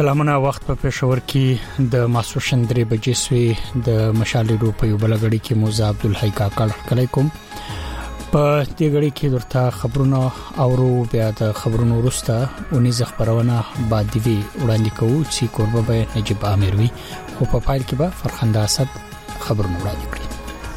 سلامونه. وخت په پېښور کې د ماسوشن 3 بجې سوی د مشال ریډیو په یو بلګړی کې موزه عبدالحی کاکړ علیکم. په دې غړي کې درته خبرونه اورو، بیا د خبرونو وروسته اونیز خبرونه بعد دی وړاندې کوو چې قربه به نجيب عامر وي، خو په پایل کې به فرخنده اسد خبرونه وړاندې کړي.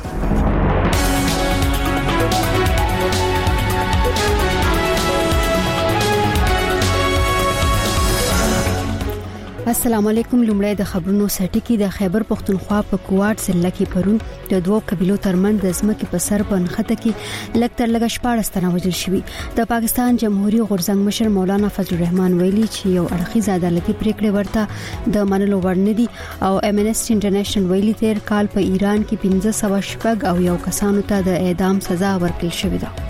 السلام علیکم. لومړی د خبرونو سټیکی. د خیبر پختونخوا په کوټ ضلع کې پرون د دوه قبيلو ترمن د ځمکې په سر په نخته کې لکتر لګ شپاړس تنه وژل شوی. د پاکستان جمهوریت غورځنګ مشر مولانا فضل الرحمن ویلي چې یو اړخیز عدالتي پریکړه ورته د منلو وړ نه دي، او امنسټي انټرنیشنل ویلي تیر کال په ایران کې 1500 شپږ او یو کسانو ته د اعدام سزا ورکړل شوې ده.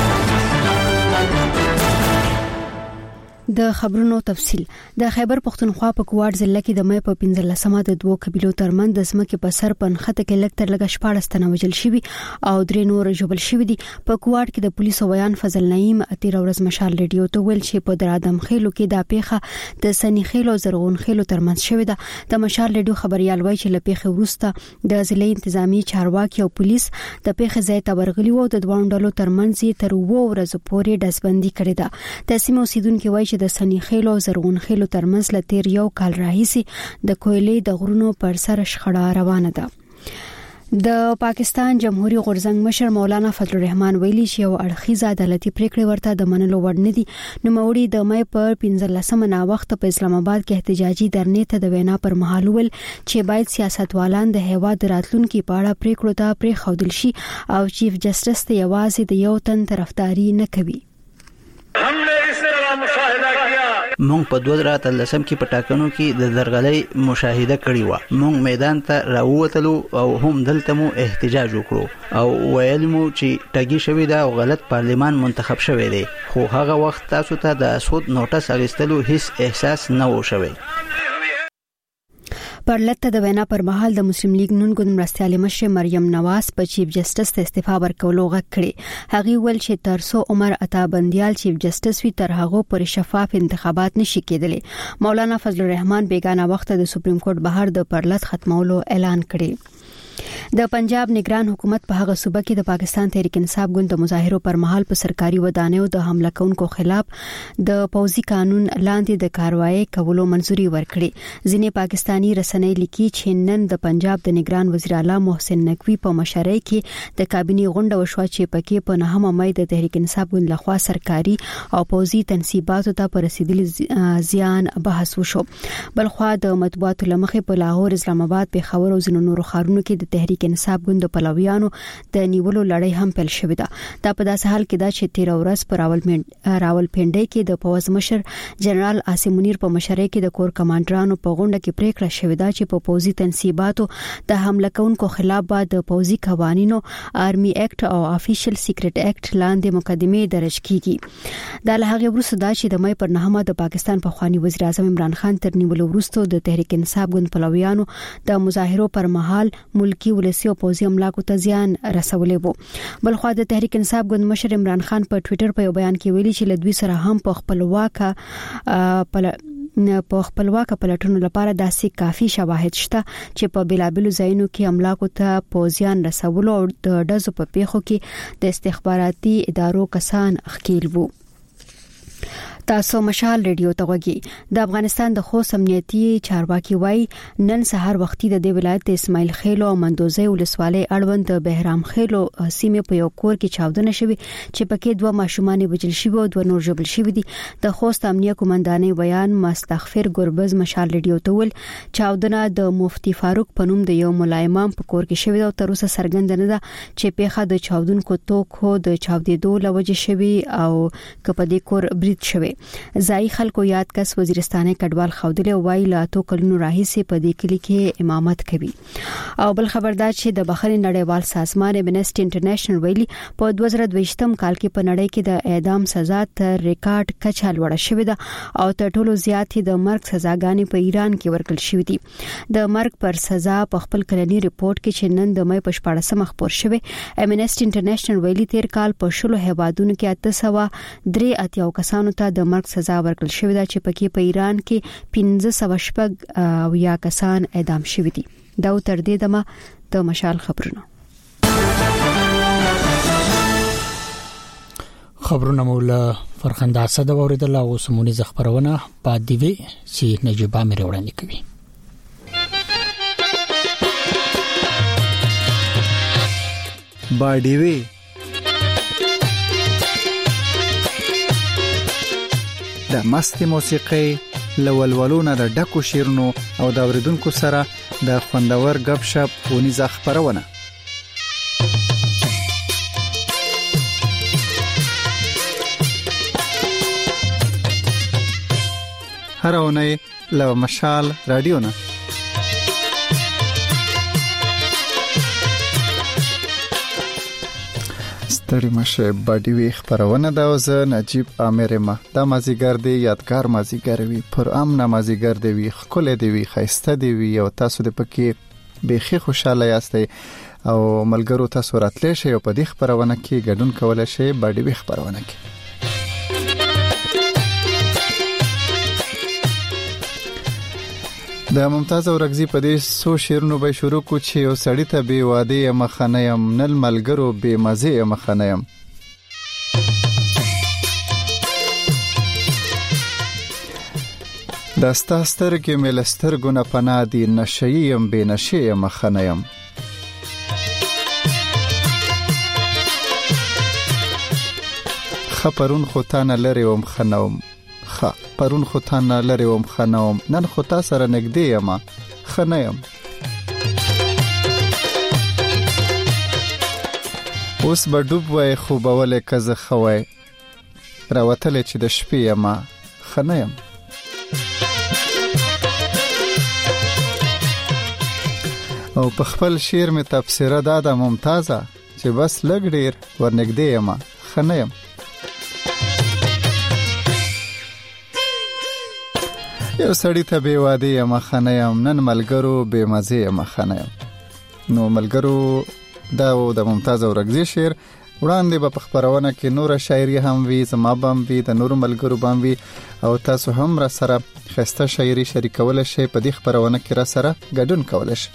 د خبرونو تفصيل. د خیبر پختونخوا په کوټ ضلع کې د مې په 15مه د دوه قبيلو ترمن د ځمکې په سر په نخته کې لکتر لګ شپاړس تنه وژل شوی او درې نور ژوبل شوی دي. په کوټ کې د پولیسو بیان فضل نعیم اتیر ورځ مشال ریډیو ته ویل چې په درادم خېلو کې د پیخه د سنی خېلو زرغون خېلو ترمن شوی ده. د مشال ریډیو خبريال وایي چې لپیخه ورسته د ضلع انتظامی چارواکي او پولیس د پیخه ځای ته ورغلي وو. د دوه ډلو ترمنځ تر وو ورځې پورې داسبندي کړې ده. تاسو اوسیدونکو وایي چې د سنی خېلو زرغون خېلو ترمنځ لتیر یو کال راهیسي د کویلې د غرونو پر سر شخړه روانه ده. د پاکستان جمهوریت غورځنګ مشر مولانا فضل الرحمن ویلي چې یو اړخیز عدالتي پریکړه ورته د منلو وړ نه دي. نو موري د مې پر 15مه نا وخت په اسلام آباد کې احتجاجي درنې ته د وینا پر مهال ول چې باید سیاستوالان د هیواد راتلونکو په اړه پریکړو ته پرې خودل شي او چیف جسټس ته یوازې د یو تن طرفداري نه کوي. مونږ په 2013 کې پټاکنو کې د درغلۍ مشاهده کړې و. مونږ میدان ته راووتلو او هم دلته مو احتجاج وکړو او ویل مو چې ټاګي شوی دا او غلط پارلیمان منتخب شوی دی، خو هغه وخت تاسو ته د سود نوټس اغستلو هیڅ احساس نه و شوی. پر لته د وینا پر مهال د مسلم لیگ نون ګوند مرستيال مشر مریم نواز په چیف جسټس ته استعفا ورکولو غږ کړي. هغه ول چې ترسو عمر عطا بندیال چیف جسټس وی تر هغه پر شفاف انتخابات نشي کېدلی. مولانا فضل الرحمن بیگانه وخت د سپریم کورټ بهر د پرلط ختمولو اعلان کړي. د پنجاب نگران حکومت په هغه صوبه کې د پاکستان تحریک انصاف ګوند د مظاهرو پر مهال په سرکاري ودانیو د حمله کوونکو خلاف د پوځي قانون لاندې د کاروایی کولو منځوري ورکړي. ځینې پاکستانی رسنۍ لیکي چې نن د پنجاب د نگران وزیر اعلی محسن نقوی په مشرۍ کې د کابینې غونډه وشوه چې پکې په 9 مې د تحریک انصاف ګوند لخوا سرکاري او پوځي تنصیباتو ته پر رسیدلي زیان بحث وشو. بلخوا د مطبوعاتو لمخې په لاهور، اسلام آباد، پیښور او ځینو نورو ښارونو کې د تحریک انصاف ګوند پلویانو د نیولو لړۍ هم پیل شوې ده. دا په داسې حال کې ده چې 13 ورځ پر راولپنډۍ کې د پوځ مشر جنرال عاصم منیر په مشرۍ کې د کور کمانډرانو په غونډه کې پریکړه شوې ده چې په پوځي تنصیباتو د حمله کوونکو خلاف به د پوځي قوانینو آرمي ایکټ او افیشل سیکریټ ایکټ لاندې مقدمه درج کیږي. دا له هغه وروسته ده چې د مې پر 9 د پاکستان پخوانی وزیر اعظم عمران خان تر نیولو وروسته د تحریک انصاف ګوند پلویانو د مظاهرو پر مهال ملکی ولسی او پوځي املاکو ته زیان رسولې وو. بلخوا د تحریک انصاف ګوند مشر عمران خان په ټوئیټر په یو بیان کې ویلي چې لدوی سره هم په خپلواک پلټونو لپاره داسې کافي شواهد شته چې په بلابلو ځایونو کې املاکو ته پوځیان رسولو او د ډزو په پیښو کې د استخباراتي ادارو کسان ښکیل وو. تاسو مشال ریډیو ته وګورئ. د افغانستان د خوست امنیتي چارواکي وای نن سهار وختي د دې ولایت اسماعیل خیلو او مندوزي ولسوالۍ اړوند د بهرام خیلو سیمه په یو کور کې چاودنه شوې چې پکې دوه ماشومان وژل شوي او دوه نور ژوبل شوي دي. د خوست امنیه قومندانۍ بیان مستغفر ګربز مشال ریډیو ته ول چاودنه د مفتی فاروق پنوم د یو مولای امام په کور کې شوې او تر اوسه څرګند نه ده چې پیښه د چاودونکو توکو د چاودېدو لوجه شوی او کپدې کور برید شوی. ځای خلکو یاد کس وزیرستاني کډوال خودلې وای لا تو کلونو راهیسه په دې کلی کې امامت کوي. او بل خبردار چې د بخښنې نړیوال سازمان امنسټي انټرنیشنل ویلي په 2022م کال کې په نړۍ کې د اعدام سزا تر ریکارډ کچه لوړه شوې ده او تر ټولو زیات د مرګ سزاګانې په ایران کې ورکړل شوې دي. د مرګ پر سزا په خپل کلنی ریپورت کې چې نن د مې په 14 خبر شوی امنسټي انټرنیشنل ویلي تیر کال په شلو هیوادونو کې 803 کسانو ته د د مرګ سزا ورکړل شوې ده چې پکې په ایران کې 1500 او یا کسان اعدام شوي دي. دا تر دې دمه د مشال خبرونه مولا فرخنده اسد اوریدل او سمونی زخبرونه بعد دی وی چې نجيبه مې وړاندې کوي. باډیوي د مست موسیقي لولولونه د ډکو شیرونو او د اوریدونکو سره د خوندور غب شپ ونیزه خبرونه. هر اونۍ له مشال رادیو نه ستړي مشه باډیوي خبرونه دا وزه نجيب عامر ما دا مازیګر دی یادګار مازیګر وی پر امن مازیګر دی وی خپل دی وی خيسته دی وی او تاسو د پکې بيخي خوشاله یاستئ او ملګرو تاسو راتلې شئ او په دې خبرونه کې ګډون کولای شئ باډیوي خبرونه کې. د ممتاز اورغزي په دې سو شیرونو به شروع کو چې یو سړی ته بي واده مخنیم نل ملګرو بي مزه مخنیم. داستاستر کې ملستر ګونه پنادي نشیم بي نشي مخنیم. خبرون خوتانه لري وم خنوم پرون خو تانه لري وم خنوم نن خو تا سره نګدې یم خنیم. اوس به ډوب وای خو بوله کزه خوای راوتل چې د شپې یم خنیم. او په خپل شعر می تفسیره داده ممتازه چې بس لګ ډیر ورنګدې یم خنیم. یو سړی ته بي واده یم خنیم نن ملګرو بي مزه یم خنیم. نو ملګرو دا د ممتاز اورغزي شعر وړاندې په خبرونه کې نور شاعري هم وی زما بم وی د نور ملګرو بم وی او تاسو هم را سره خسته شاعري شریکول شي په دې خبرونه کې را سره ګډون کول شي.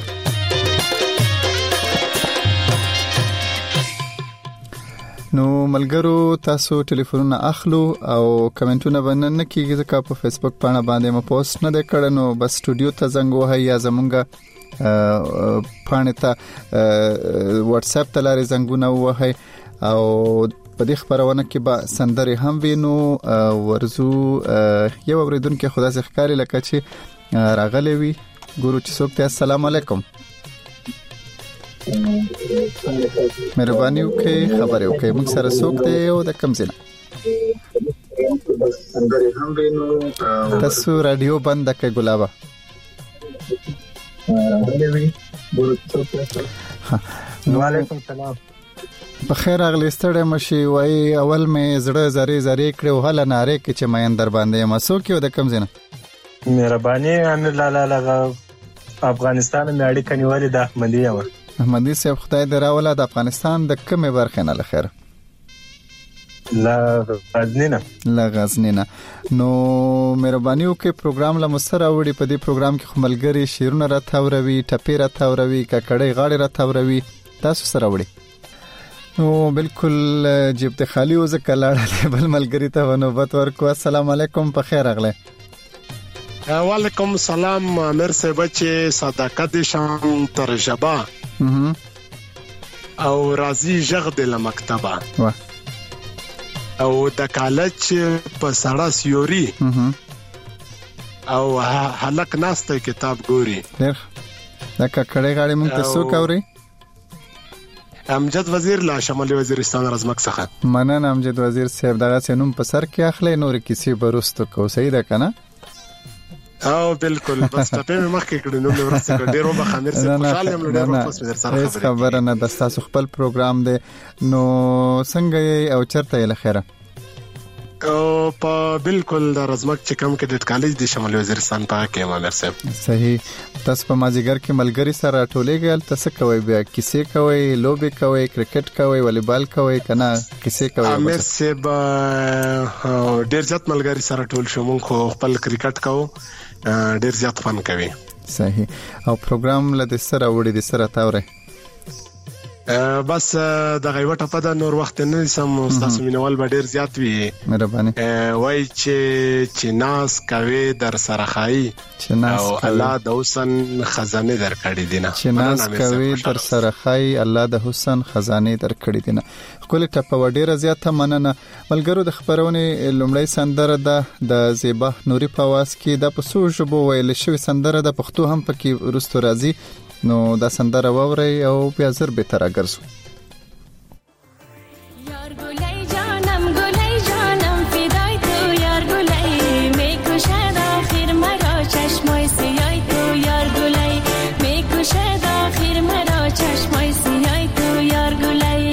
نو ملګرو تاسو ټلیفونونه اخلو او کمنټونه باندې کیږي ځکه په فیسبوک باندې ما پوسټ نه کړم نو بس سټوډیو ته زنګ وهي یا زمونږه باندې ته واتس اپ ته لاري زنګونه وهي او په دې خبرونه کې به سندري هم وینو ورزو یو اوریدونکو خدا څخه ښکاری لکه چې راغلی وي ګورو چې څوک ته. السلام علیکم مهرباني وکړئ خبرې وکړئ موږ سره څوک دی او د کوم ځای تاسو رادیو بند کړئ ګلابا. وعلیکم السلام بخیر اغلی ستړی مشي وای اول مې زړه زری زری کړو هله ناره کې چې مې اندر باندې مسو کې د کوم ځای مهرباني ان لا افغانستان مې اړیکه نیولې د احمدي یم. احمدي صاحب خدای دې راوله د افغانستان د کومه برخه نه لخر لا غزنینا نو مهرباني وکړئ پروګرام له مسره وړي په دې پروګرام کې خملګری شیرونه را تاوروي ټپی را تاوروي ککړې غاړي را تاوروي تاسو سره وړي. نو بالکل جیب ته خالی وځه کلاړه بل ملګری ته نوبت ورکو. السلام علیکم په خیر اغله. وعلیکم السلام امیر صاحب چې صداقت شان ترجبه او راضی جغ د مکتبه او د کالج په سړه سیوري او هلک ناسته کتاب ګوري. دا ککړې غاړي مونږ ته څوک اوري؟ امجد وزیر لا شمالي وزیرستان رزمک څخه. مننه امجد وزیر صاحب دغه سينوم په سر کې اخلي نور کیسې برستو کو صحیح ده کنه؟ او بالکل بس ټپه مې مخکې کړو نو ورسته ډیرو بخمیر سره خوشاله یم ډیرو پس مې سره خبره نه د تاسو خپل پروګرام دی نو څنګه او چرته یې لخيره په بالکل د رزمک چې کوم کډټ کالج د شمالي وزیرستان په کې امیر صاحب. صحیح. تاسو په مازیګر کې ملګری سره ټولېږئ، تاسو کوي بیا کیسې کوي، لوبي کوي، کرکټ کوي، والیبال کوي کنه کیسې کوي؟ امیر صاحب ډیر زیات ملګری سره ټول شو، مونږ خو خپل کرکټ کوو، ډیر زیات فن کوي. صحیح. او پروګرام لدې سره وړي د سره تاوره بس د غیوټه په د نور وخت نه سم تاسو مینوال به ډیر زیات وي. مهرباني. وای چې ناس کوي در سره خای او الله د حسن خزانه در کړی دینه. چې ناس کوي در سره خای الله د حسن خزانه در کړی دینه. خپل ټپه ډیره زیاته مننه. ملګرو د خبرونه لومړی سندره د زیبا نوري په واس کې د پسو ژبو ویل شوی سندره د پښتو هم پکې ورستو راځي، نو دا سندره ووري او بیا زر به تر اگرسو. یار گلای جانم فدای تو، یار گلای میکشد آخر مرا چشمای سیای تو، یار گلای میکشد آخر مرا چشمای سیای تو، یار گلای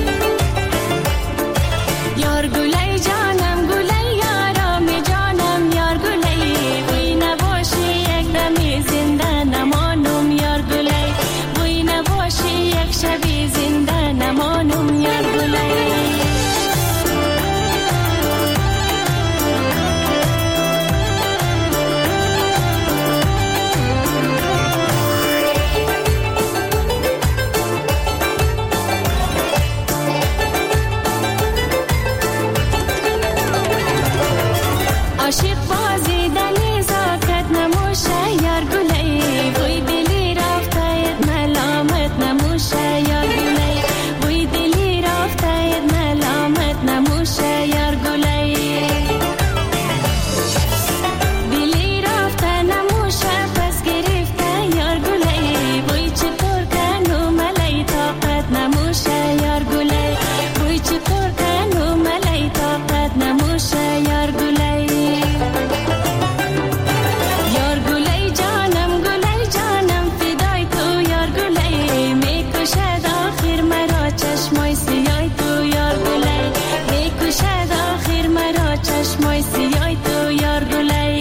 جانم گلای یارم جانم، یار گلای وی نباشی یک دمی زنده نمانم، یار گلای وی نباشی یک شبی زنده نمانم، یار گلای. عاشق بازی دلی زاکت نموشه، یار گلای وی دلی رفته ملامت نموشه، یار گلای وی دلی رفته ملامت نموشه، یار گلای دلی رفته نموشه پس گرفته، یار گلای وی چطور کنو ملای طاقت نموشه، یار گلای وی چطور کنو ملای طاقت نموشه، یار گلای. یار گلای جانم فدای تو، یار گلای میکشد آخر مرا چشمای سیای تو، یار گلای میکشد آخر مرا چشمای سیای تو، یار گلای.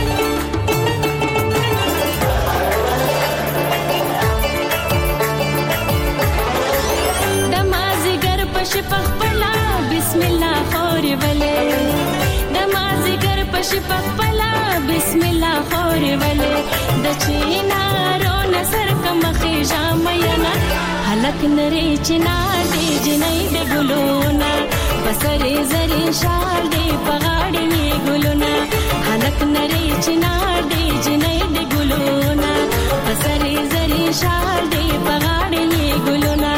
دمازگر پش پخپلا بسم الله خور وله، دمازگر پش پخپلا بسم الله خور وله، د چینارو نصر کم خیجام ینا حلق نری چنار دی جنای د ګلونا، بسری زری شال دی پغاړی ګلونا، حلق نری چنار دی جنای د ګلونا، بسری زری شال دی پغاړی ګلونا.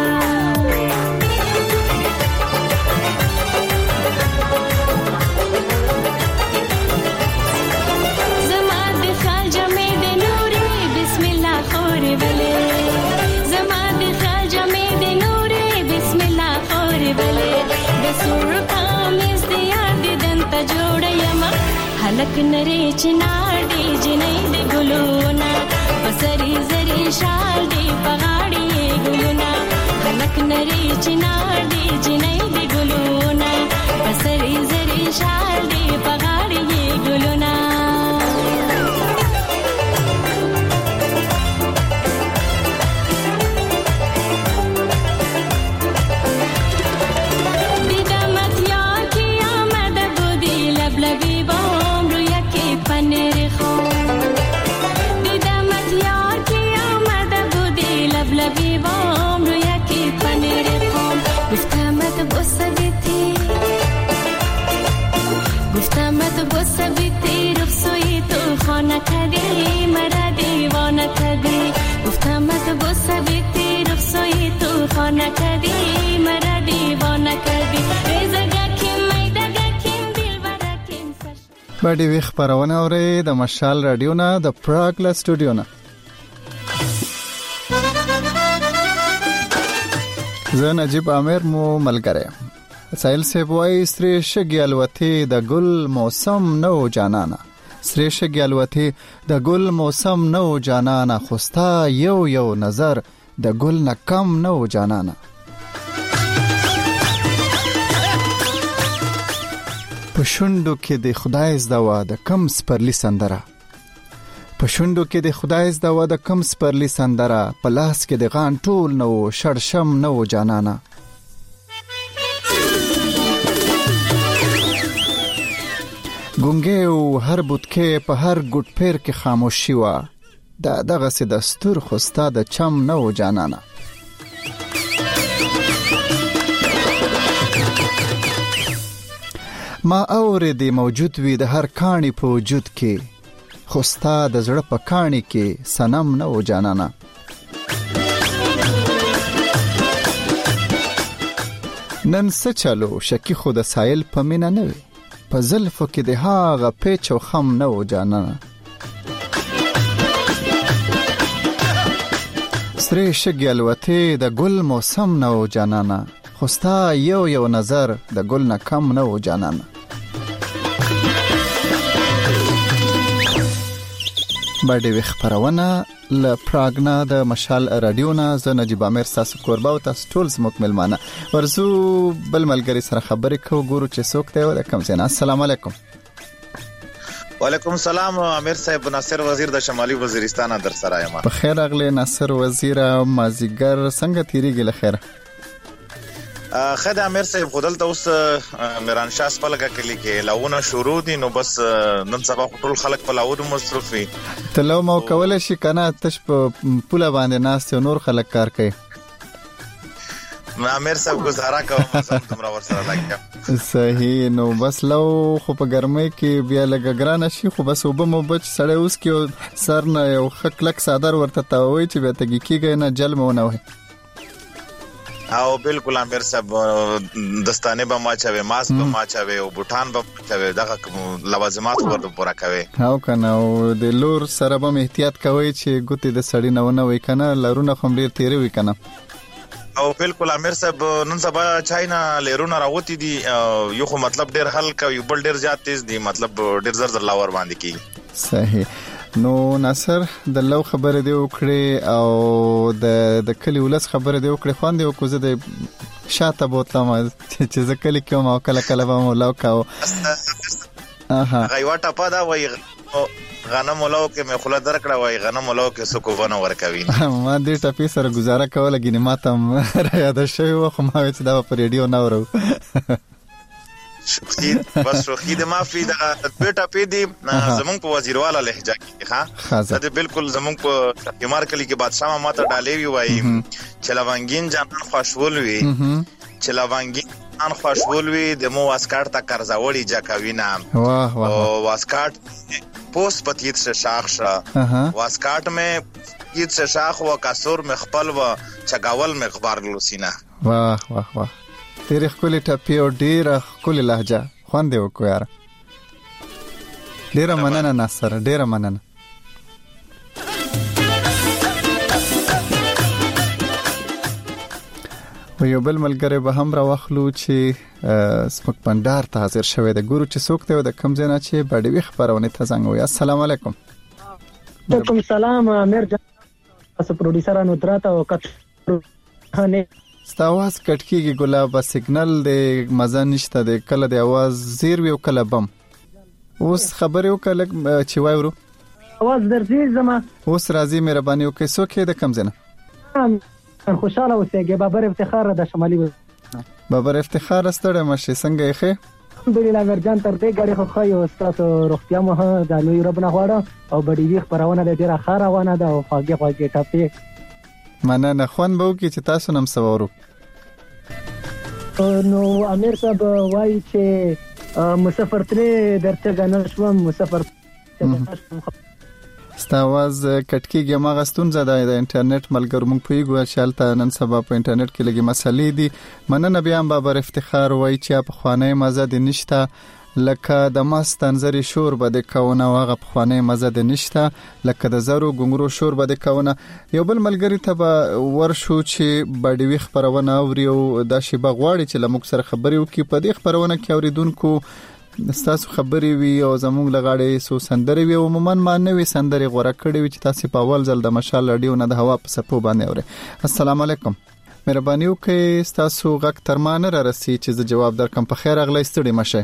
حلق نری چنار دی جنای د ګلونا، بسری زری شال دی پغاړی ګلونا، حلق نری چنار دی جنای د ګلونا، بسری زری شال دی پغاړی ګلونا. باندې وی خبرونه اوري د مشال رادیو نه د پراګ لا سټوډیو نه. زه نجیب عامر مو ملګری سایل سیبوای سری شګیالوتی د ګل موسم نو جانانا، سری شګیالوتی د ګل موسم نو جانانا، خوستا یو نظر د ګل نکم نو جانانا. په شونډو کې د خدای زدوا د کم سپرلی سندره په شونډو کې د خدای زدوا د کم سپرلی سندره په لاس کې د غان ټول نو شړشم نو جانانا ګونګې او هر بوتکې په هر ګټ پیر کې خاموشي وا دغه سي دستور خوستا د چم نو جانانا ما اورېدې موجود وي د هر کاڼي په وجود کې خوستا د زړه په کاڼي کې سنم نو جانانا نن څه چلو شکی خود سایل په مینا نه وي په زلفو کې د هاغه پیچ او خم نو جانانا سره شګل وته د ګل موسم نو جانانا خوستا یو نظر د ګل نه کم نو جانانا باندې خبرونه ل پراګنا د مشال رادیونا ز نجيب امیر تاسو کوربا او تاسو ټول زموږ ملمانه ورزو بل ملګری سره خبرې کو ګورو چې څوک دی او کوم څنګه السلام علیکم وعلیکم السلام امیر صاحب ناصر وزیر د شمالي وزیرستان در سره یم په خیر اغله ناصر وزیر مازیګر څنګه تیریږي لخير خدای امیر صاحب خدل ته اوس میران شاه سپلګه کلی کې لاونه شروع دي نو بس نن سبا ټول خلک په لاونه مصروف وي تلو مو کول شي کنه تش په پوله باندې ناس ته نور خلک کار کوي امیر صاحب گزارا کوم سم تمرا ور سره لګیا صحیح نو بس لو خو په ګرمۍ کې بیا لګګران شي خو بس وبم بچ سړی اوس کې سر نه یو خکلک صادر ورته تاوي چې به تګی کېږي نه جلمونه وي او بالکل امیر صاحب دستانه به ما چوي ماسک به ما چوي او بوټان به چوي دغه لوازمات ورته پورا کوي او کنه او د لور سره به احتیاط کوي چې ګوتې د سړی نه وي کنه لارونه خو ډیر تیری وي کنه او بالکل امیر صاحب نن سبا چاینا لرونه راوتی دي یو خو مطلب ډیر هلکا یو بل ډیر زیات تیز دي مطلب ډیر زر لاور باندې کی صحیح نو ناصر د لو خبره دی وکړي او د کلی ولس خبره دی وکړي خوان دی کوزه د شاته بوتلم چې ځکه کوم او کله به مولا کاو غیواټه پاده وای غنم مولو کې مې خله درکړه وای غنم مولو کې سکو ونه ورکوي ما دې ټپی سره گزاره کوله ګینه ماته را یاد شوی و خو ما چې دا په ریډیو نه اورو شوخی بس شوخی د مافي د بیٹا پی دی زمون په وزیرواله لهجه کې ها دا بالکل زمون په یمار کلی کې بادشاہ ماته ډالې وی وای چې لوانګین جان خوشول وی چې لوانګین ان خوشول وی د مو واسکاټ تا قرضاوړي جاکاوینا واه واه واسکاټ پوس پتیت سے شاخ شا واسکاټ میں پتیت سے شاخ و کسور مخپل و چگاول مخبار لوسینا واه واه واه تیرې خپل ټپی او ډیر خپل لهجه خوند وکړ یار ډیر مننه ناصر ډیر مننه یو بل ملګری به هم را واخلو چې سپک پندار ته حاضر شوی د ګورو چې څوک ته د کم ځای نه چې باډوي خبرونه ته څنګه وي السلام علیکم وعلیکم السلام امیر جان تاسو پروډوسر انودرات او کټه ستاواز کټکیږي ګلاب سیګنل د مزه نشته د کله د आवाज زیر وی او کله بم اوس خبرو کله چې وایو आवाज درځي زما اوس راځي مهرباني وکړئ څوک د کم ځای نه خوشاله اوسېږي بابر افتخار د شمالي بابر افتخار ستړی مشه څنګه یې ښه الحمدلله مرجان تر دې غړي خو خو استاد روغتیا مه د لوی رب نه غواړم او بډې وی خبرونه د ډیره خاره ونه ده او خواږه ټاپي مننه خوان به وکي چې تاسو نم سوارو نو امیر صاحب وایي چې مسافر ترې درته غنل شوم مسافر ستاواز کټکیږي ما غستون زده د انټرنیټ ملګر مونږ پیګو شالته نن سبا په انټرنیټ کې لګي مسلې دي مننه بیا بابر افتخار وای چې په خوانې مزه د نشته لکه د ماستنظری شور بده کونه واغه په خوانې مزه د نشته لکه د زرو ګنګرو شور بده کونه یو بل ملګری ته ورشو چې باډوي خبرونه اوري او د شی بغواړي چې لمک سره خبري وکي په دې خبرونه کې اوریدونکو تاسو خبري وي او زموږ لغاړې سو سندري وي عموما ما نوې سندري غوړه کړې وي چې تاسو په اول ځل د مشال رادیو نه د هوا په سپو باندې اوري السلام علیکم مهرباني وکړئ تاسو غږ تر ما نه راسي چې زه جواب درکم په خیر اغلی ستړي مشه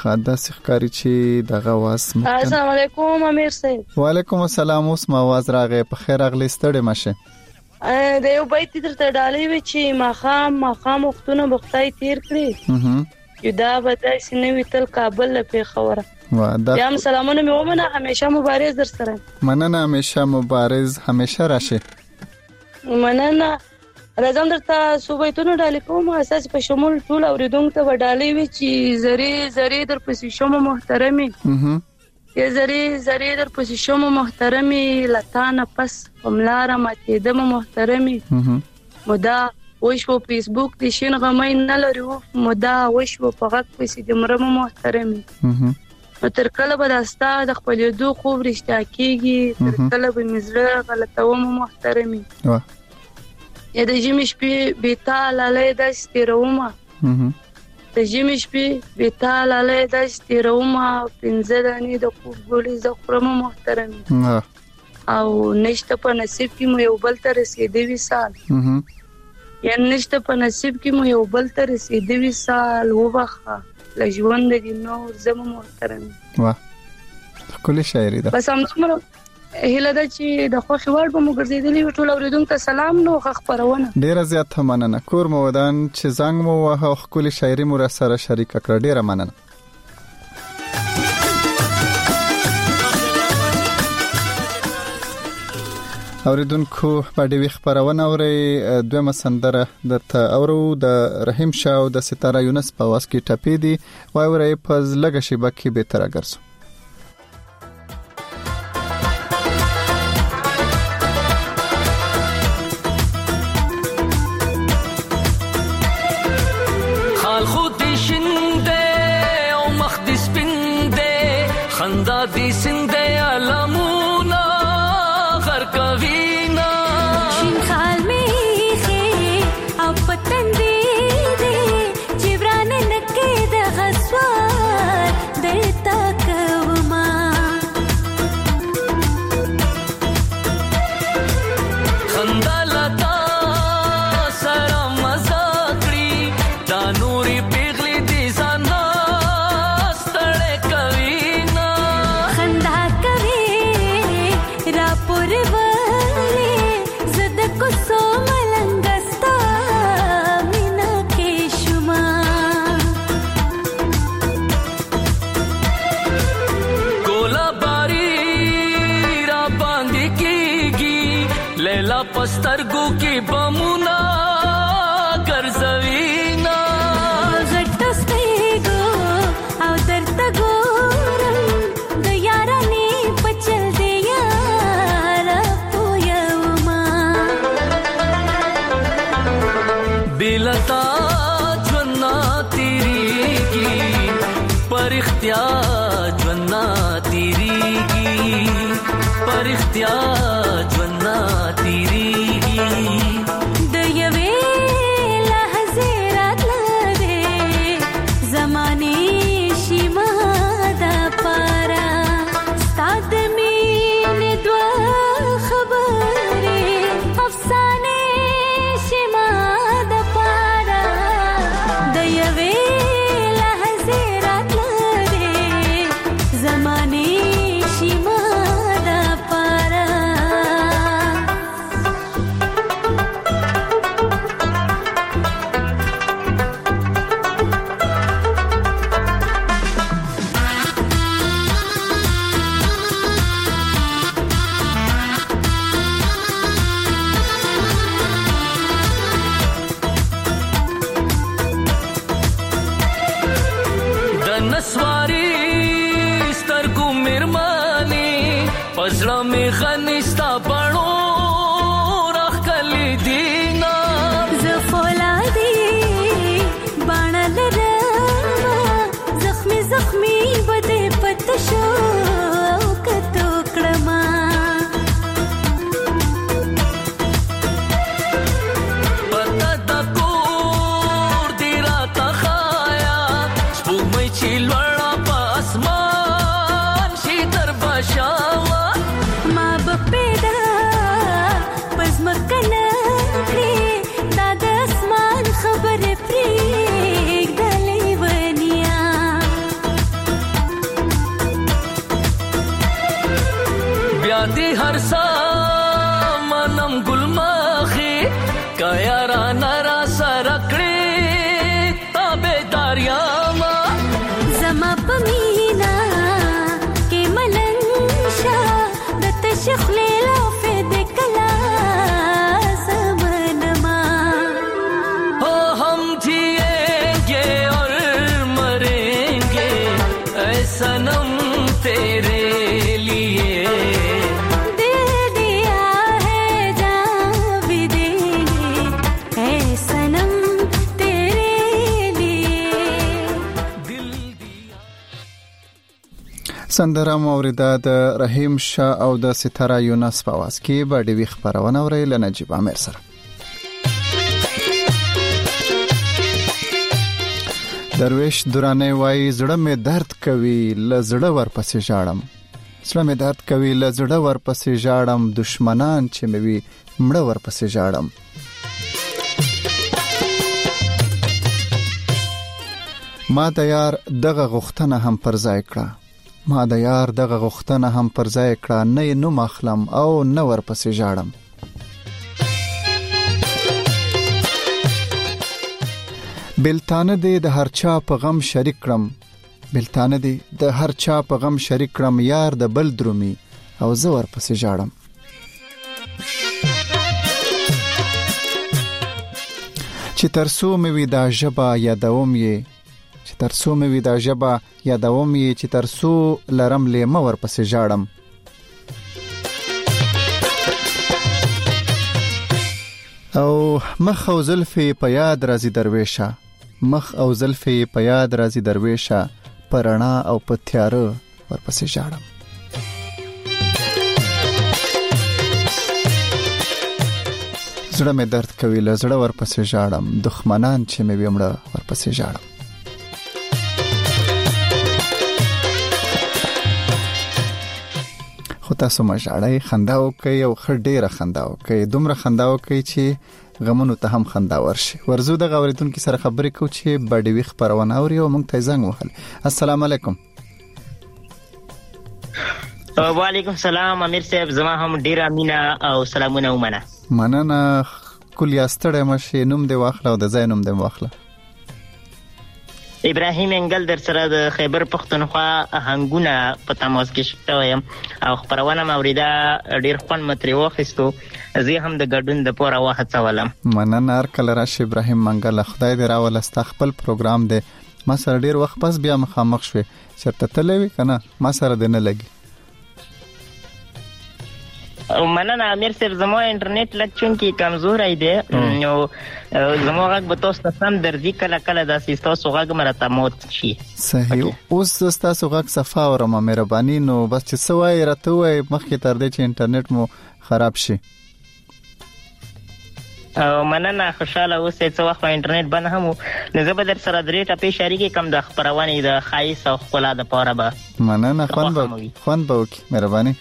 خاطر سخکاری چې دغه واس السلام علیکم امیر صاحب. وعلیکم السلام. اوس ما आवाज راغی په خیر اغلی ستړي مشه. د یو بیت درته ډالې وی چې ماخام وختونه بختای تیر کړی یو دا به سینوي تل کابل له پیښوره. یا سلامونه مې ومنه همیشه مبارز در سره. مننه همیشه مبارز همیشه راشه. مننه. راځم درته صوبایتونو ډالې کوم اساس په شمول ټول اوریدونکو ته ډالې وی چې زری در پسې شوم محترمي. یا زری در پسې شوم محترمي لتانه پس هملاره ماتېدم محترمي. مدا وښو فیسبوک د شین غمای نه لري مدا وښو په غږ پسې د مرمه محترمي. نو تر کله به داستا د خپل دوه خوب رښتیا کیږي تر کله به مزله غلطوم محترمي. یا د جمی شپې بیتاله لې د ستیروما د جمی شپې بیتاله لې د ستیروما پنځه دانی د خوب ګولې ز خرم محترمي. او نشته په نصیب کې مو یو بل ته رسیدې وسال یا نشته په نصیب کې مو یو بل ته رسیدې وسال وبخه لژوند دې نور زمو محترمي. واه کله شاعري ده. بس هم څومره هله د چې د خوخي وړ به مو ګرځېدلې ټول اوریدونکو ته سلام نو خبرونه ډیره زیات مننه. کور مو ودان چې زنګ مو وه خپل شاعري مو سره شریک کړ ډیره مننه. اوریدونکو په دې خبرونه اوري دوه سندره درته اورو د رحیم شاه او د ستاره یونس په واس کې ټپې دي وای ورې په لګه شی بکی به تر اگرسو. پسترګو کې بمونا ګرځوینا زټستېګو او درته ګورم د یارانې پچل دی یار پویوما بلتا جنا تیریږي پر اختیار جنا تیریږي پر اختیار جنا تیریږي د یوې لحظې راتلې زمانې شیما د پارا ستاد مینې دوه خبرې افسانې شیما د پارا د یوې لحظې راتلې زمانې شیما پزړه می غنستا بڼو راخ کلی دینا ز فولادي باڼل را زخمی زخمی بده پت شو کتو کړما پتا د کور دی را تخایا سپوږمۍ چې لوړه په اسمان شي در بشا پیدا کایا را نرا سرکړې تابعداریا ما زما پمینا کې ملنشا د تشخلې لافد کلا زمانما او هم جیئیں اور مرेंगे ऐ सनम तेरे سندره موریده د رحیم شاه او د ستاره یونس په आवाज کې به د ویخ خبرونه اوري ل نجیب عامر سره. درویش دورانه وای زړه می درد کوي ل زړه ورپسې ژاړم زړه می درد کوي ل زړه ورپسې ژاړم دشمنان چې مې وي مړه ورپسې ژاړم ما د یار دغه غختنه هم پر ځای کړه ما د یار دغه غختنه هم پر ځای کړه نه نو مخلم او نه ورپسې ژاړم بلتانه دې د هر چا په غم شریک کړم بلتانه دې د هر چا په غم شریک کړم یار د بل درومي او زه ورپسې ژاړم چې ترسو مې وي دا ژبه یادوم یې چې ترسو مې وي دا ژبه یادوم یې چې ترسو لرم لیمه ورپسې ژاړم او مخ او زلفې په یاد راځي درویشه مخ او زلفې په یاد راځي درویشه پرانا او په تیاره ورپسې ژاړم زړه مې درد کوي له زړه ورپسې ژاړم دښمنان چې مې ومړه ورپسې ژاړم خو تاسو ما ژاړئ خندا وکئ او ښه ډېره خندا وکئ دومره خندا وکئ چې غمونو ته هم خندا ورشي ورزو د غوریدونکو سره خبرې کو چې بډوي خبرونه اوري او موږ ته زنګ وهل السلام علیکم وعلیکم السلام امیر صاحب زما هم ډیره مینا او سلامونه ومنه مننه کل یاستړې مشه نوم دی واخله او د ځای نوم دی واخله ابراهیم انګل در سره د خیبر پختونخوا هنګونه په تماس کې شوم او خبرونه موریده ډیر خوان متری واخستو زه هم د ګډون د پوره وخت ولم مننه هر کله راشي ابراهیم منګل خدای دې راول استخپل پروګرام دی ما سره ډیر وخت پس بیا مخامخ شوې چرته تلوي کنه ما سره دې نه لګي مننه امیر صاحب زمو انټرنیټ لچون کې کمزوري دی نو زمو غږ به تاسو سم درځي کله کله د تاسو غږ مرته موت شي صحیح اوس تاسو غږ صفه او مهرباني نو بس چې سوای راته وای مخکې تر دې چې انټرنیټ مو خراب شي مننه خوشاله اوسې څو وخت انټرنیټ بند هم نو زه به در سره درې ټپې شریکې کم د خبرونه د خایس او خلا د پاره به مننه خوان به وکي مهرباني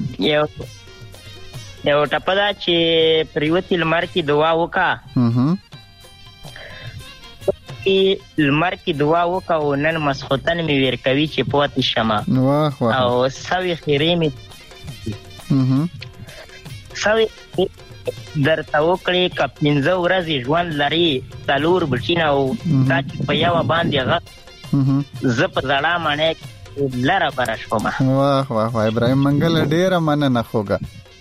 یو ټپه دا چې پریوتی لمر کې دعا وکا لمر کې دعا وکا او نن مسخوتن می ور کوي چې پوت شمه او سوي خیرې می سوي در توکړې کپینځه ورځې ژوند لري تلور بچینا او دا چې په یو باندې غ ز په زړه باندې لره برش کومه واه ابراهیم منګل ډیره مننه خوګه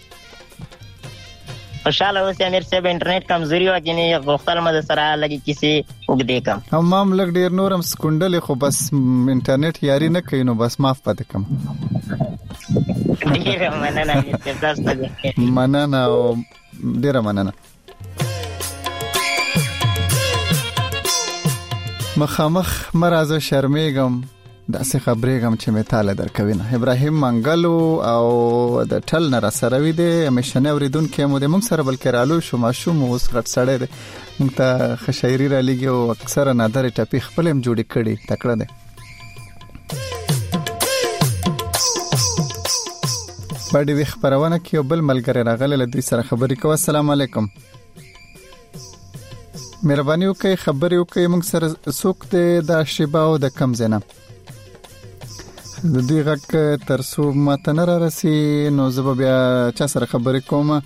خوشاله اوسې امیر صاحب انټرنیټ کمزوري وکینه غوښتل مده سره لګي کیسه وګدې کم هم لګ ډیر نورم سکونډل خو بس انټرنیټ یاري نه کینو بس معاف پد کم ډیره مننه امیر صاحب تاسو مننه او ډیره مننه مخامخ مرزه شرمېګم داسې خبرېګم چې متاله درکوي نه ابراهیم منګلو او د ټل نه سره وي دي همیشنه اوریدونکو مو د موږ سره بلکې رالو شو ماشوم اوس غټ سړی دی موږ ته خشایری را لګي او اکثره نادر ټپی خپل هم جوړی کړي تکړه دی باندې وی خبرونه کې بل ملګری راغله لدی سره خبرې کوه السلام علیکم مهرباني وکړئ خبرې وکړئ موږ سره څوک دی د شیبا او د کم زنه د دې غږ ترڅو ماته نه راسي نو زه بیا چا سره خبرې کوم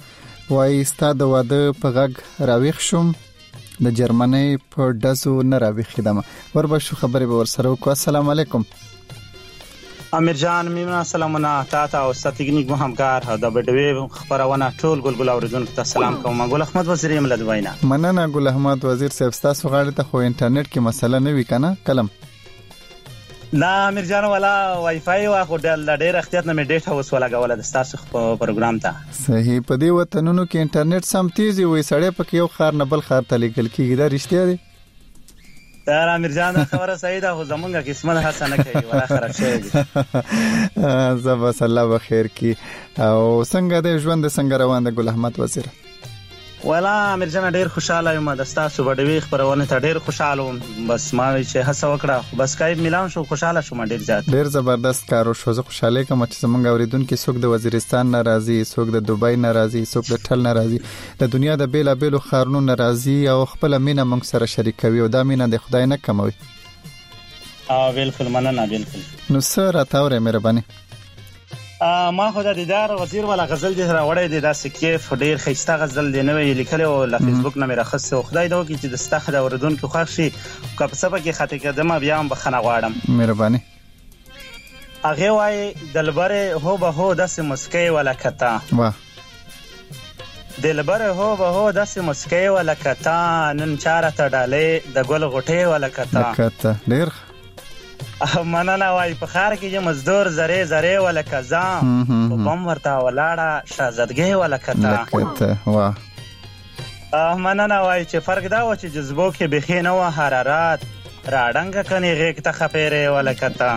وای ستاسو د واده په غږ راويخ شوم د جرمني په دزو نه راويخ خدمه وربشو خبرې به ورسره وکړو. السلام علیکم امیر جان میمنه سلامونه تاسو او ستګنیک همکار د بډوي خبرونه ټول ګلګل اوریدونکو ته سلام کوم. ګل احمد وزیر یم لدوینا. مننه ګل احمد وزیر صاحب تاسو غاړه ته خو انټرنیټ کې مسله نه وی کنه کلم لا امیر جان ولا وای فای واخو د ډېر احتیاط نه می ډیټا وس ولاګول د تاسو پروګرام ته. صحیح په دې وطنونو کې انټرنیټ سم تیزی وي سړی پکې یو خار نه بل خار ته لیکل کیږي دا رښتیا دی؟ دا امیر جان خبره صحیح ده خو زمونږه قسمت حسنه کوي ولا خراب شي. زبا الله بخیر کی او څنګه د ژوند څنګه روان ده ګل احمد وزیر؟ ولا امیر جان ډیر خوشاله یم د تاسو بډوي خبرونه ته ډیر خوشاله وم. بس ما چې هڅه وکړه بس کای ملان شو خوشاله شوم ډیر زیات. ډیر زبردست کارو شو زه خوشاله کوم چې زمونږ اوریدونکو څوک د وزیرستان ناراضي څوک د دوبۍ ناراضي څوک د ټل ناراضي د دنیا د بیل بیل خارونو ناراضي او خپل مینه موږ سره شریکوي او دا مینه د خدای نه کموي. بالکل مننه بالکل. نو سره تاوره مهرباني ما خو د دیدار وزیر ولا غزل دې راوړې دي دا سکیف ډیر خيسته غزل دی نو لیکل او ل فیسبوک نه مې راخصه او خدای دا وکړي چې د استخد اوردونکو خوښ شي که په سبا کې خاطر کدم بیا هم بخنه غواړم. مهرباني. هغه وای دلبره هو به هو داسې مسکي ولا کتا واه دلبره هو به هو داسې مسکي ولا کتا نن چاره ته ډالې د ګل غټه ولا کتا ډیر مننه وای په خار کې چې مزدور زره زره ولا کزا په بم ورته ولاړه شاهزادګي ولا کتا واه مننه وای چې فرق دا و چې جذبو کې بخې نه و حرارت راډنګ کني غېک ته خپېره ولا کتا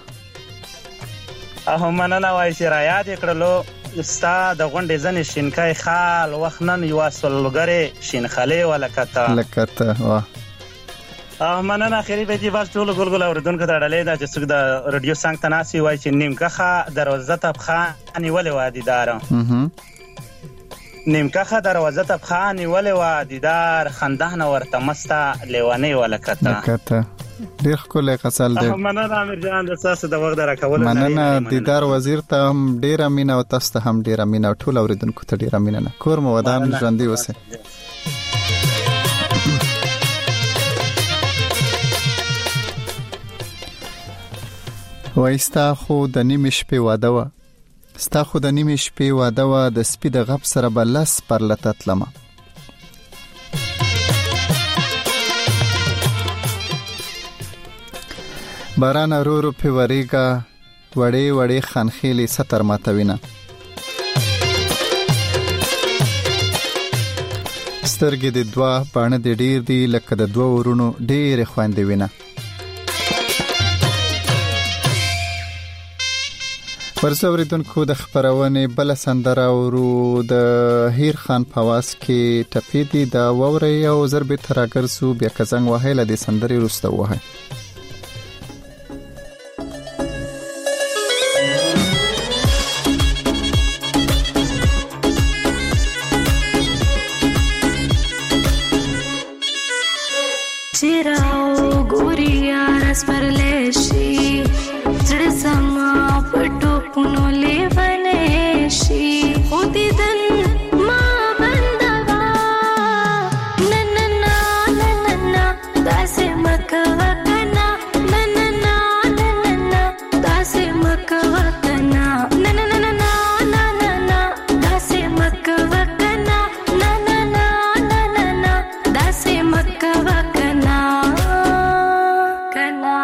واه مننه وای چې را یاد کړلو ستا د غونډې ځنې شینکای خال وخنن یو سولګره شینخاله ولا کتا لکتا واه مننه اخیری به دې بس ټول ګلګل اوردونکو ته ډالې دا چې څوک د رادیو څنګه تناسي وای چې نیمکخه دروازه ته بخاني ولې وادیدار نیمکخه دروازه ته بخاني ولې وادیدار خندهنه ورته مستا لیوانی ولا کته ډیر خپل قصال دی. مننه امیر جان د تاسو د وخت راکول مننه دیدار وزیر ته هم ډیر امینه او تاسو ته هم ډیر امینه او ټول اوردونکو ته ډیر امینه کور مو ودان ژوندۍ اوسه. وایستا خو د نیمه شپې واده و ستا خو د نیمه شپې واده و د سپي د غب سره بلس پر لتتلمه باران رورو په وریګه وړې وړې خانخېلې ستر ماتوینه سترګې د دوا باڼه د ډیر دی لکه د دوه ورونو ډېر خويندې وینه. ورسوریدونکو د خبرونه بل سندره ورو د هیر خان پواس کې ټپې دي دا ووري او ضرب تراګر سو بیا کزنګ وهله د سندري رسته وه. चिराओ गोरिया रस पर लेशी जड़ समा पटो पुनो ले बनेशी होती दन मां बंदवा नन्ना नन्ना दासे मकवा कना नन्ना नन्ना दासे मकवा कना नन्ना नन्ना दासे मकवा कना नन्ना नन्ना दासे मकवा कना कना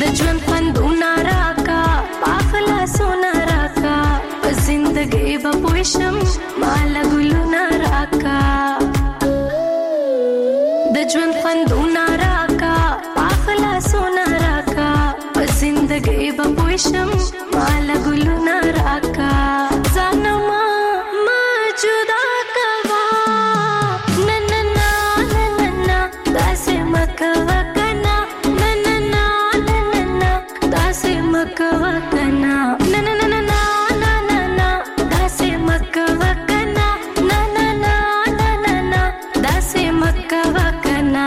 د ژوند خوندونه راکا پاخلا سونا راکا زندګي به پوښم مال ګلونه راکا د ژوند خوندونه راکا پاخلا سونا راکا زندګي به پوښم مال ګلونه راکا ځانما ما جدا کوا نننا نننا داسې مکوا کنا نننا نننا داسې مکوا کنا نننا نننا داسې مکوا کنا نننا نننا داسې مکوا کنا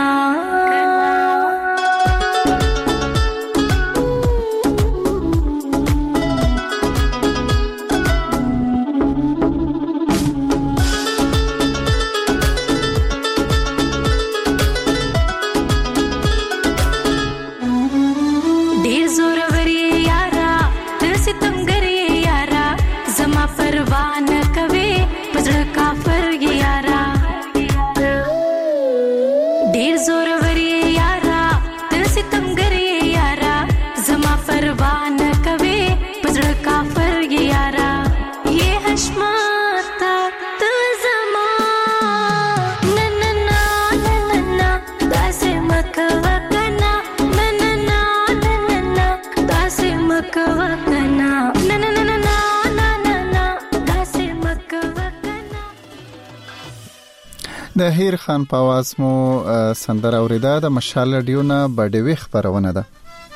د هیر خان په आवाज مو سندره اوریده د مشال رادیونا بډوي خبرونه ده.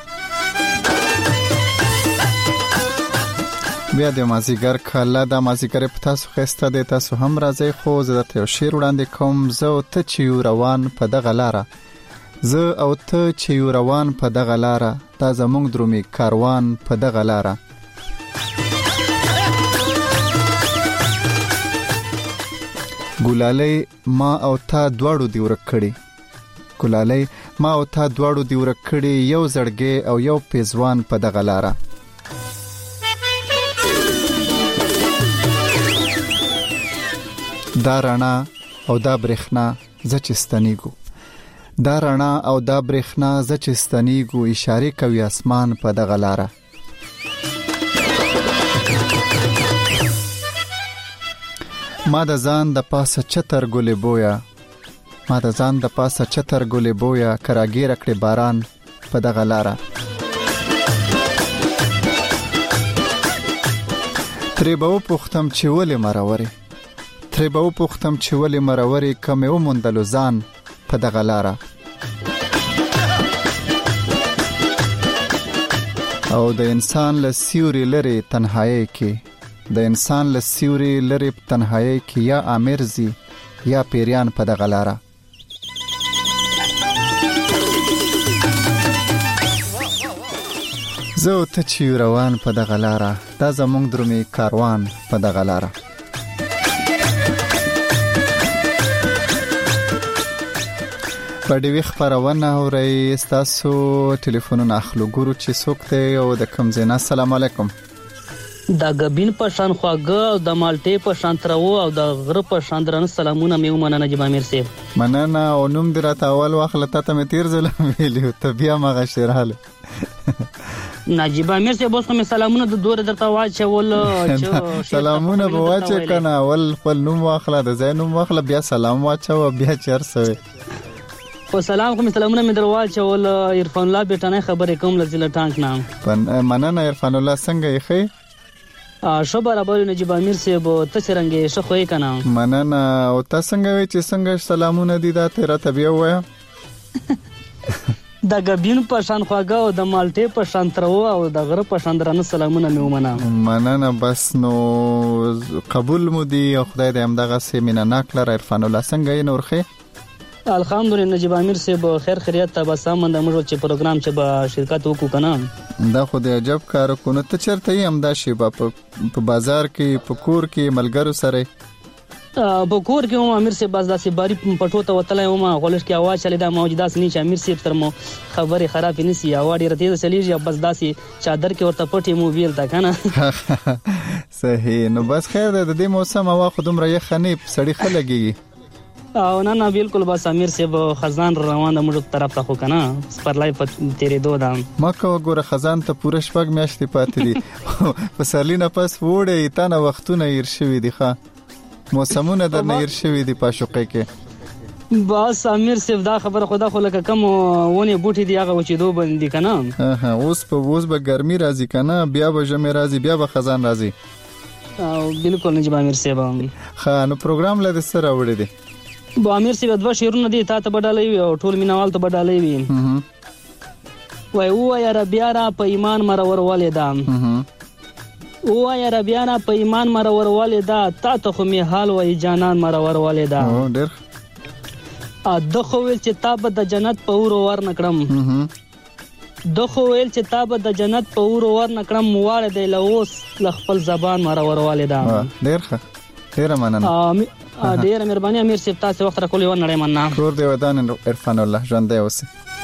بیا د مازیګر کله د مازیګر په تاسو خسته د تاسو هم راځي خو زه د یو شیر وړاندې کوم زه او ته چې روان په دغه لاره زه او ته چې روان په دغه لاره دا زمونږ درومي کاروان په دغه لاره ګلالۍ ما او تا دواړو دی ورک کړي ګلالۍ ما او تا دواړو دی ورک کړي یو زړګي او یو پیزوان په دغه لاره دا رڼا او دا برېښنا زچستنیګو دا رڼا او دا برېښنا زچستنیګو اشاره کوي اسمان په دغه لاره ما د ځان د پاسه چتر ګلې بویا ما د ځان د پاسه چتر ګلې بویا کراګیر کړي باران په دغه لاره ترې به پختم چې ولې مروري ترې به پختم چې ولې مروري کومه ومندلو ځان په دغه لاره او د انسان له سیوري لري تنهایی کې د انسان له سیوري لري تنهایی کې یا امرزي یا پیریان په دغه لاره زه ته چې روان په دغه لاره دا زمونږ درومي کاروان په دغه لاره په دې خبرونه اوري تاسو ټلیفونونه اخلو ګورو چې څوک ته او د کوم ځای السلام علیکم دا غبین په شان خواګه او د مالټې په شان ترو او د غره په شان درنه سلامونه مې ومنه نجيب امیر صاحب مننه او نوم درته اول واخلته ته مې تیر ځله ویلو ته بیا مغه شراله نجيب امیر صاحب اوس کوم سلامونه د دوره درته واچول سلامونه به واچ کنه اول خپل نوم واخله د زینوم واخله بیا سلام واچو بیا چرسوي او سلام کوم سلامونه مې درواچ ول عرفان الله بیٹانه خبرې کوم لزله ټانک نام مننه عرفان الله څنګه یې خې شو برابر نجيب امیر صاحب ته څنګه شو خوې کنه مننه او تاسو څنګه وی چې څنګه سلامونه دي دا تیرا طبيعه وایا د غبین په شان خواګه او د مالټې په شان ترو او د غره په شان درنه سلامونه مې ومنه مننه بس نو قبول مو دي او خدای دې همدغه سیمینه ناکلر عرفان الله څنګه یې نورخه الحمدلله نجيب امیر صاحب خیر خیریت ته بسام د موږ چې پروګرام چې به شرکت وکړو کنه دا خو د عجب کار کو نو ته چرته یې همدا شی په بازار کې په کور کې ملګرو سره په کور کې هم امیر صاحب داسې باری پټو ته وتلای ما غولش کې आवाज چلی دا موجوده سني چې امیر صاحب تر مو خبره خراب نسی اواډي رته چلیږي بس داسې چادر کې ورته پټي مو ویل تا کنه صحیح نو بس خیر ده د دې موسم هوا خودم را یې خنی سړی خلګي او نه بالکل بس امیر صاحب خزان روان د موږ طرف ته خو کنه سپرلای په تیرې دوه دا ما کو ګوره خزان ته پوره شپږ میاشتې پاتې دي په سرلی نه پس وړې تا نه وختونه ير شوي دي ښا موسمونه در نه ير شوي دي پاشوقې کې بس امیر صاحب دا خبره خدا خو لکه کم ونه بوټي دی هغه چې دوه باندې کنه اوس به ګرمي راځي کنه بیا به ژمي راځي بیا به خزان راځي او بالکل نه جواب امیر صاحب ها نو پروګرام لید سره وړي دي با امیر صاحب دوه شیرونه دي تا ته بدلې او ټول مینوال ته بدلې وي وای او یا ربیا را په ایمان مرور والدا او یا ربیا را په ایمان مرور والدا تا ته خو می حال وای جانان مرور والدا او ډېر د خو ویل چې تا به د جنت په اور ور نکړم د خو ویل چې تا به د جنت په اور ور نکړم واړه دی لوس خپل زبان مرور والدا ډېر ښه ډېر مننه ډېر مهرباني امیر صاحب تاسو وخت راکولې و نړۍ مننه کور دی ودان عرفان الله ژوند دی اوسه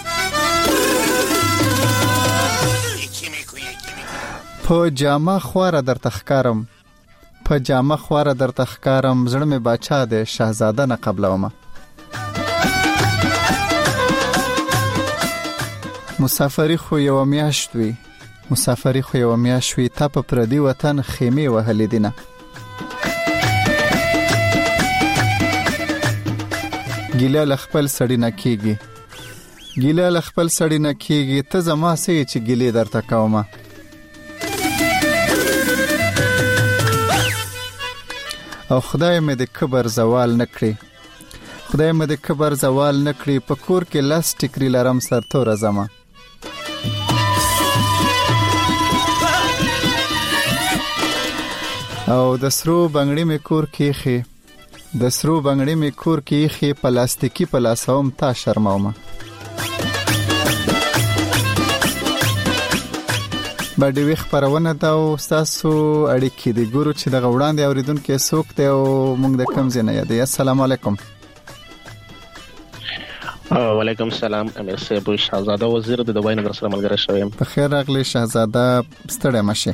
په جامه خواره در تخکارم زړه می باچا دی شاهزاده نه قبلومه مسافری خو یو میاشت وی تا په پردي وطن خیمه وهلې دینه ګیله لخپل سړی نه کیږي ته زما سې چې ګیله درته کومه او خدای مې د کبر زوال نکړي په کور کې لاس ټیکری لرم سر تور زما او د سرو بنگړی مې کور کې خې پلاستیکی پلاسوم تا شرماومه باندې وی خبرونه دا او تاسو اړیکې دي ګورو چې د غوړاندې اوریدونکو څوک ته او موږ د کم زنه یادې السلام علیکم وعلیکم السلام امیر صاحب شاهزاده وزیر د دوای نظر سره ملګری شوم په خیر راغلی شاهزاده ستړی مشه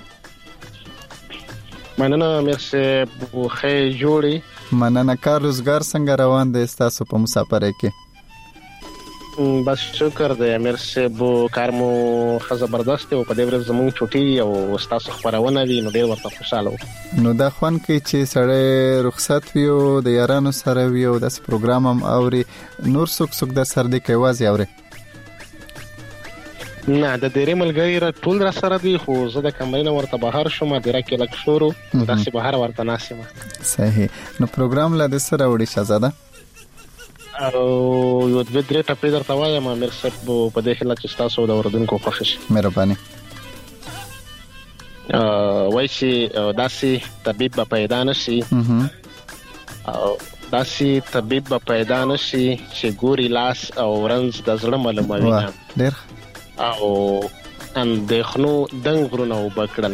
مننه امیر صاحب خې جوړي مننه کار روزګار څنګه روان دی تاسو په مسافرۍ کې بس شکر دی امیر صاحب کار مو زبردست او په دې ورځ زموږ چټي او تاسو خبرونه وی نو ډیر ورته خوشاله نو دا خوان کې چې سړی رخصت ویو د یارانو سره ویو د پروګرام هم اوري نور څوک د سر دی کې واځي اوري نه د ډېرې ملګری را ټول را سره دی خو زه د کمرینه ورته بهر شوم د راکې لک شورو داسې بهر ورته ناسم صحیح نو پروګرام لا د سره وړي شاهزاده او یو د درې ټپې درته وایم امیر صاحب په دې حالت چې تاسو د اوردونکو خوښ شي مهرباني وای چې داسې طبيب به پیدا نشي او داسې طبيب به پیدا نشي چې ګوري لاس او رنز د زړه معلوموي ډېر او اندخنو دنګ غرونه وبکړل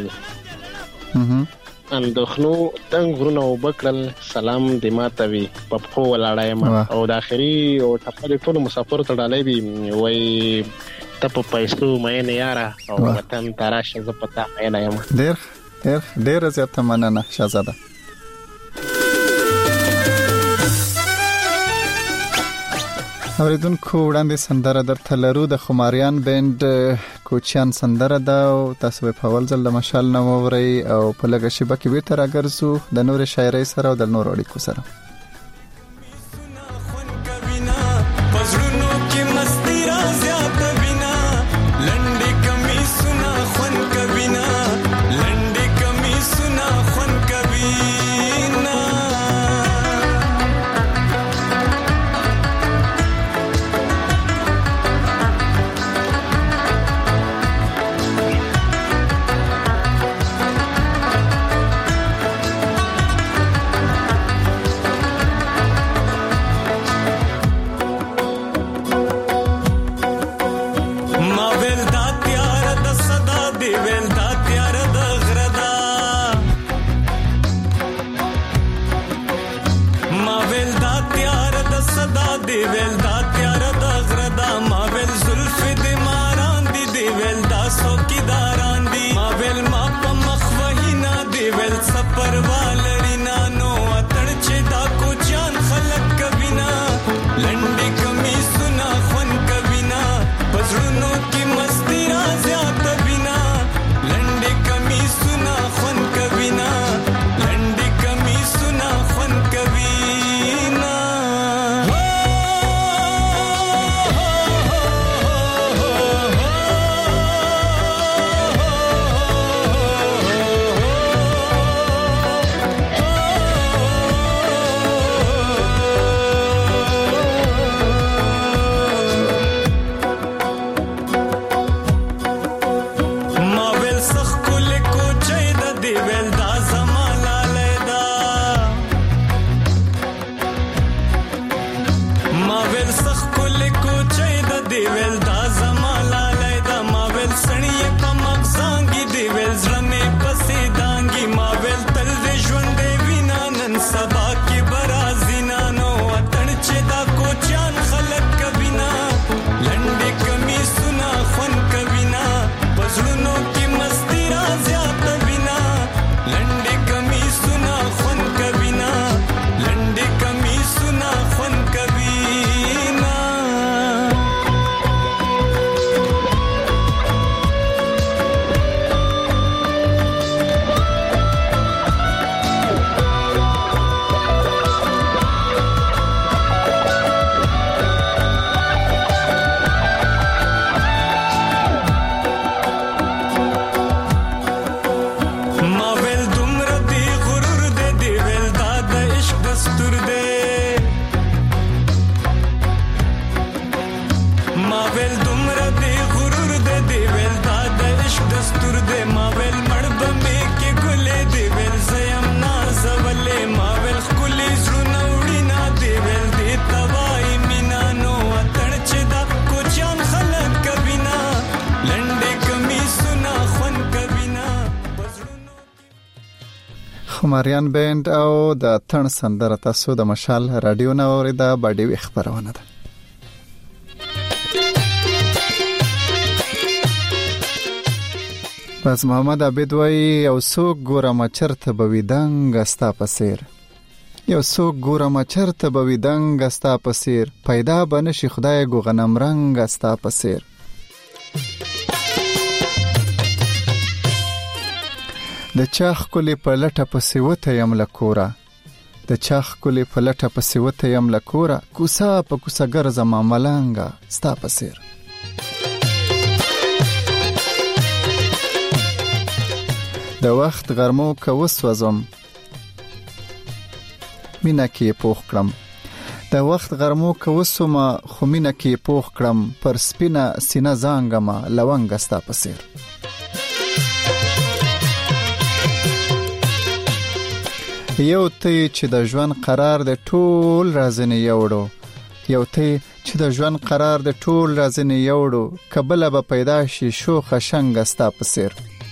سلام دې ماته وی په خو ولاړایم او د اخري او ټپل ټول مسافر ته ډالې وی وای ته په پیسو مې نه یاره او وطن تراشه ز پتا نه یم ډېر زیاته مننه شاهزاده اوریدونکو وړاندې سندره درته لرو د خماریان بند کوچیان سندره ده او تاسو په اول ځل د مشال نو ووري او په لګه شبه کې به تر اگرسو د نور شاعرۍ سره او د نور اړیکو سره دستور دې ماویل مړ به کې ګلې دې ویل زیم نازولې ماویل خولې زړونه وړینا دې ویل دې توای مینا نو اتړ چې دا کوچان خلک کبینا لنډې کمی سنا خون کبینا خماریان بند او د تن سندره تاسو د مشال رادیو نو اوریدا باډي خبرونه ده. بس محمد عبید وای یو څوک ګورم چرته بویدنګ استا پسیر یو څوک ګورم چرته بویدنګ استا پسیر پیدا بنشي خدای ګو غنم رنگ استا پسیر د چاخ کلی په لټه پسې وته یم لکورا د چاخ کلی په لټه پسې وته یم لکورا کوسا په کوسا ګرځم ملنګا استا پسیر د وخت غرمو که وسوځم مینا کې پوخ کړم د وخت غرمو که وسوم خو مینا کې پوخ کړم پر سپینه سینه زانګم لونګ استا پسیر یو ته چې د ژوند قرار د ټول رازنه یوړو یو ته چې د ژوند قرار د ټول رازنه یوړو کبل به پیدا شي شوخ شنګ استا پسیر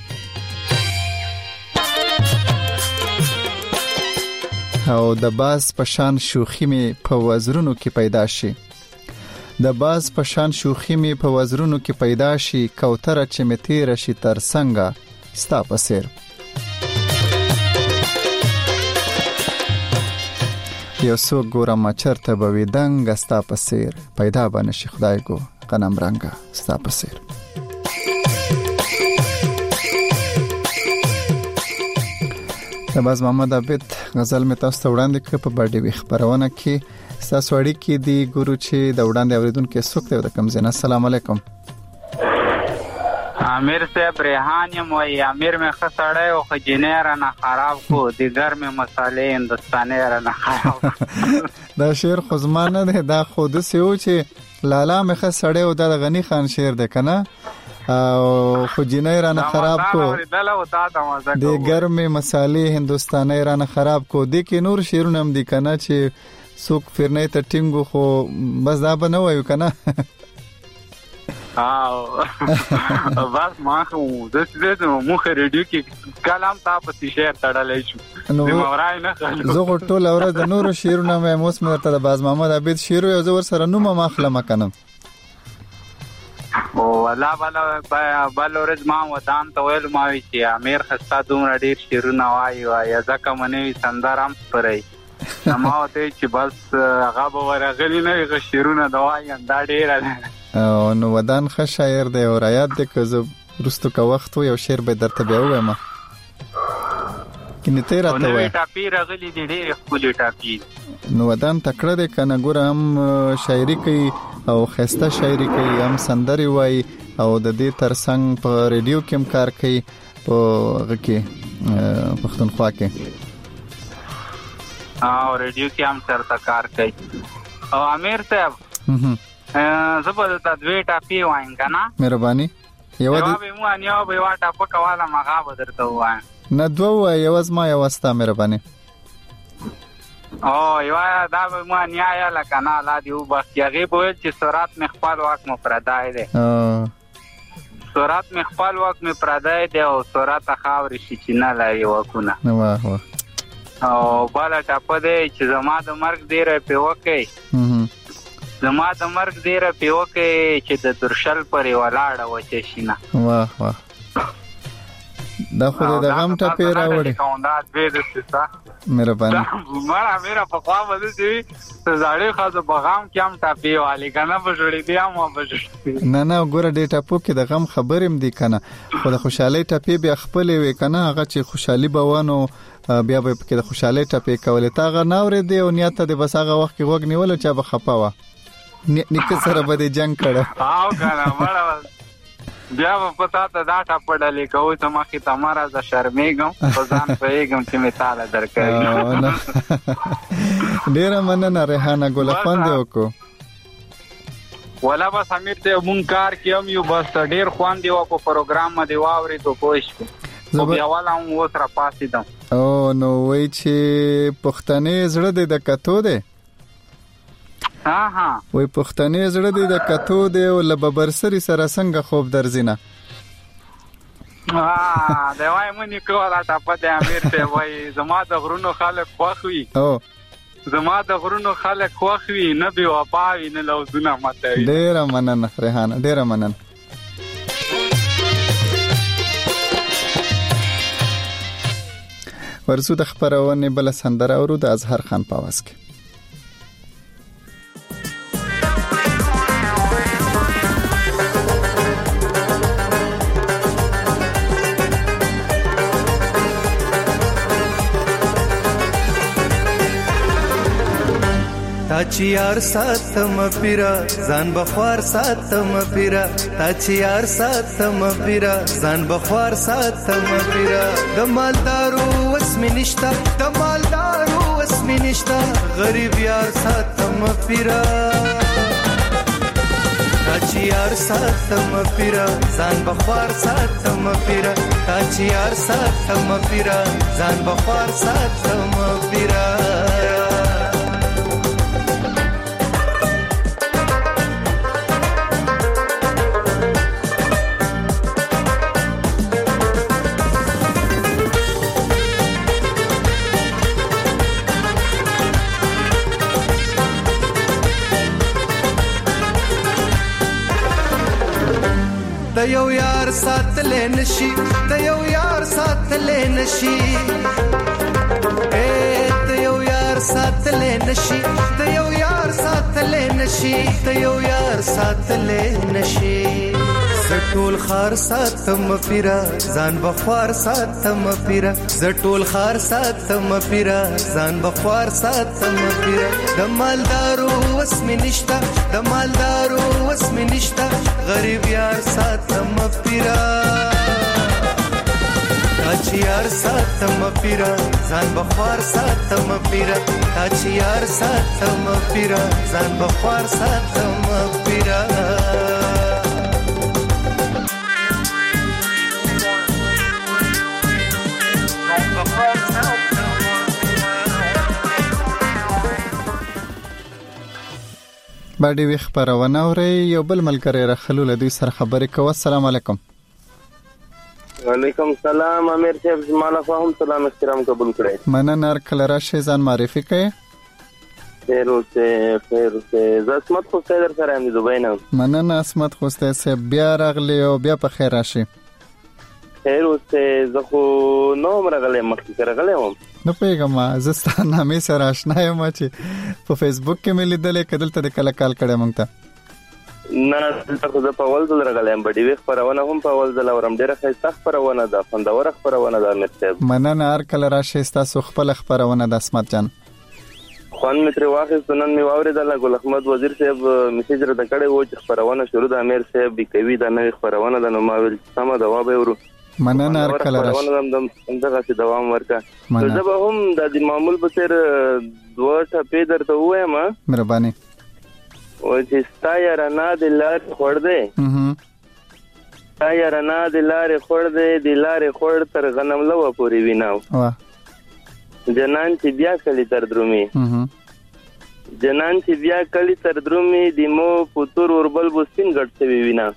او د باز پشان شوخی می په وزرونو کې پیدا شي د باز پشان شوخی می په وزرونو کې پیدا شي کوتره چې می تیر شي تر څنګه ستا پسیر یو څوک ګورم چرته بویدنګ استا پسیر پیدا بنشي خدای ګو غنم رنگا ستا پسیر باز محمد عبید غزل می تاسو ته وړاندې کړ په باډي وی خبرونه کې تاسو اړي کې دی ګورو چې د وړاندې اوریدونکو څوک ته د کم زنه السلام علیکم امیر صاحب ریحان یم وای امیر می خسړای او خجنیر نه خراب کو دیګر می مصالې هندستاني نه خراب دا شعر خزمانه ده دا خود سيو چې لالا می خسړای او د غنی خان شعر ده کنه او خجنیر نه خراب کو دیګر می مصالې هندستاني نه خراب کو د کې نور شعرونه هم دي کنه چې څوک فرنه ته ټینګو خو بس دا به نه وایو کنه بس ما خو د دې مخ ریډیو کې کلام تاسو ته شعر تړلای شو د مورای نه زه ټول اورز د نورو شعرونه مې موس مې ورته د باز محمد عبید شعر یو زور سره نوم مخلمه کنم او ولا بل ورځ ما ودان ته ویل ما وی چې امیر خستا دومره ډیر شعرونه وایي ځکه منوي سندرام پرې ما ته چې بس هغه به ورغلی نه شعرونه دا وایي دا ډیر نو ودان ښه شاعر دی او رايات دی که زه رستو که وخت یو شعر به درته بیا ووایم کینه ته راته وای ټاپی راغلی دی ډېر خپل ټاپی نو ودان تکړه دی کنه ګور هم شاعري کوي او خسته شاعري کوي هم سندري وای او د دې ترڅنګ په ریډیو کې هم کار کوي په غکه پښتونخوا کې او ریډیو کې هم ترته کار کوي او امیر صاحب زبر د دوی ټاپی وایم کنه مهرباني یو به مو انیو به وا ټاپ کواله مغا بدرته وایم نه دوه یو ما یو واسطه مهرباني او یو دا به مو انیا یا لکنه لا دیو بخیغه په چې سرات مخفال واک مفردای دی سرات مخفال واک مفردای دی او سرات خاوري شي چې نه لای وکونه واه واه او بالا ټاپ دی چې زما د مرګ ډیره په وکي زما د مرګ ډیره پیو کې چې د درشل پرې ولاړه و چې شینه واه واه دا خو د غم ټپې راوړي کوندات به د څه مهرباني میرا په خوا باندې چې زړې خاصه بغام کې هم ټپې والی کنه په جوړې دی هم په جوړې نه ګوره دې ټپو کې د غم خبرېم دی کنه خو د خوشحالي ټپې بیا خپل وي کنه هغه چې خوشحالي بوانو بیا به کې د خوشحالي ټپې کولې تا غ ناورې دی او نیت ته بس هغه وخت کې وګ نیول چې به خپاوه نیکه سره به جنگ کړه او کنه مړه بیا په پتا ته دا ټاپړلې کوي ته ما کې تماره ز شرمېږم په ځان پېږم چې می تعالی درکړي ډېر مننه ریحانه ګل خوند وکړو ولا بس امیر ته مونږ کار کیوم یو بس ډیر خوان دی په پروګرام باندې واوري ته پوښ او بیا والا مو سره پاسې دم او نو وای چې پښتنې زړه دې د کتو ده ها وای پښتنې زړه دې د کتو ده او لببرسری سره څنګه خوب درځینه دا وای مونږ کوله تاسو ته امیر ته وای زما د غرونو خلک خوخوي او زما د غرونو خلک خوخوي نه بي وپاوي نه لوزونه ماته ډیر مننه ریحانه ډیر مننه ورسو د خبرونه بل سندره اورو د اظهر خان په आवाज کې تا چې یار ساتم پیرا ځان بخوار ساتم پیرا تا چې یار ساتم پیرا ځان بخوار ساتم پیرا د مالدارو وسم نشتا د مالدارو وسم نشتا غریب یار ساتم پیرا تا چې یار ساتم پیرا ځان بخوار ساتم پیرا تا چې یار ساتم پیرا ځان بخوار ساتم پیرا د یو یار ساتلې نشي د یو یار ساتلې نشي د یو یار ساتلې نشي د یو یار ساتلې نشي د یو یار ساتلې نشي زټول خار ساتم پیرا ځان بخوار ساتم پیرا زټول خار ساتم پیرا ځان بخوار ساتم پیرا د مالدارو وسم نشتا د مالدارو وسم نشتا غریب یار ساتم پیرا تا چې یار ساتم پیرا ځان بخوار ساتم پیرا تا چې یار ساتم پیرا ځان بخوار ساتم پیرا باندې وی خبرونه اوري یو بل ملګری رخلو لدی سره خبرې کوي السلام علیکم وعلیکم السلام امیر صاحب زمانه فهم سلام احترام قبول کړئ مننه کلرا شیزان معرفي کړئ خیر اوسه زسمت خو در سره هم دوبای نه مننه اسمت خوسته سه بیا راغلی او بیا په خیر راشي خیر اوسه زه خو نو مرغله مخکې راغلم نو پیغام زستا نامې سره آشنا یم چې په فیسبوک کې مې لیدلې کدل ته کله کال کړم مونږ ته نه تاسو د پاول دل راغلم بډې وخ پرونه هم پاول دل اورم ډیره ښه خبرونه ده خوندور خبرونه ده مته مننه هر کله راشي تاسو خپل خبرونه د اسمت جان خوان متر واخیست نن می واوریدل ګل احمد وزیر صاحب میسج را دکړې و چې خبرونه شروع د امیر صاحب کوي د نوې خبرونه د نو ما ویل سم د وابه ورو مننه هر کله راشي دغه څه دوام ورکا زه به هم د معمول په تر دوه ټپې درته وایم مهرباني او چې ستایر نه د لار خور دی ستایر نه د لار خور دی د لار خور تر غنم لو پوری ویناو جنان چې بیا کلی تر درومي جنان چې بیا کلی تر درومي د مو پتور وربل بوسین ګټ څه وینا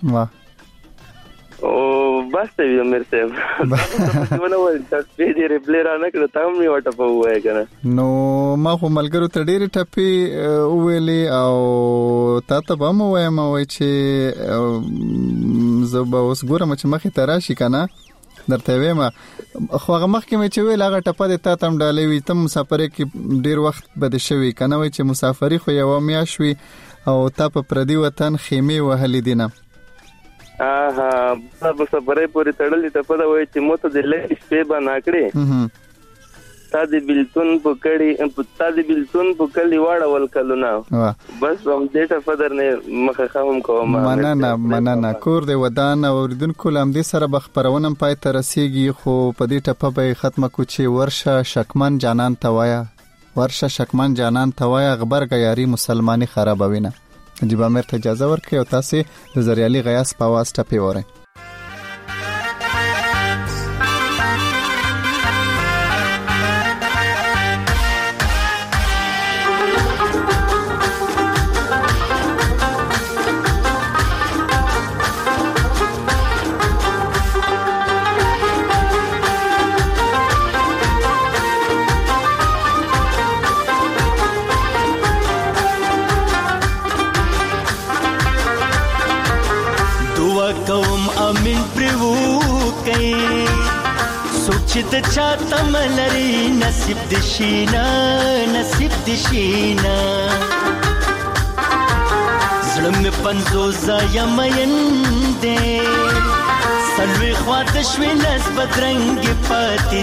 او بس ته وی امیر صاحب ونه ول تاسو دې ریپلی را نه کړ تاسو می وټه په وای کنه نو ما خو ملګرو ته ډېری ټپی ویلې او تاسو به مو وایم چې زه به اوس ګورم چې مخې ته راشي کنه درته وایم خو هغه مخکې مې چې ویل هغه ټپه د تاسو هم ډالې وي تم مسافر کې ډېر وخت بد شوی کنه وای چې مسافری خو یو میاشوي او تاسو پردي وطن خیمه وهلې دینه په سفرې پوری تړلې ته په دا وای چې موته د لې شپې باندې کړې تا دې بلتون په کلی واړول کلونه بس هم دې ته فدر نه مخه خهم کوم مننه کور دې ودان اوریدونکو لم دې سره بخبرونم پای ته رسیږي خو په دې ټپه به ختمه کو چې ورشه شکمن جانان توایا غبرګ یاري مسلمانۍ خرابوینه نجیب امیر ته اجازه ورکړئ او تاسو د زریالي غیاس په आवाज ټپې وره. چې د چا تملري نصیب د شینا زړه مې پنځوزه یمین دی سلوي خوا د شوي نس بدرنګې پاتې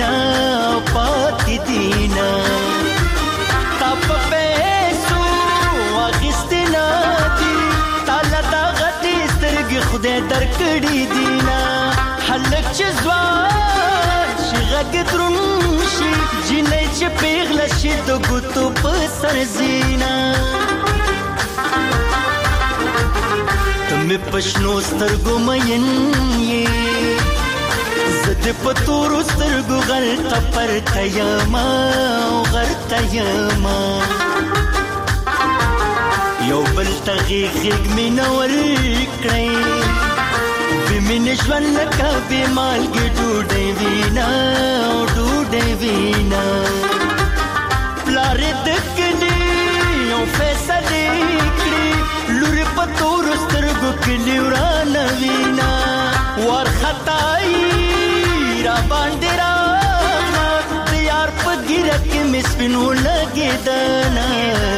دینا تا په پیسو اخیستې نه دي تاله دا غټې سترګې خدای درکړي دینا هلک چې ځوان غدرون شي جنې چې پیغله شي د ګوتو په سر زینا تمه پښنو سترګو مین یې زد په تورو سترګو غلطه پرته یما یو بل تغي خګ مين ورکړې بمن ژوند لکه به مالګې ډوډۍ وینا پلار دکني او فیصله کړی لور په تور سترګو کې لورانه وینا ورختای را باندې را یار په ګیره کې مسپینو لګیدانا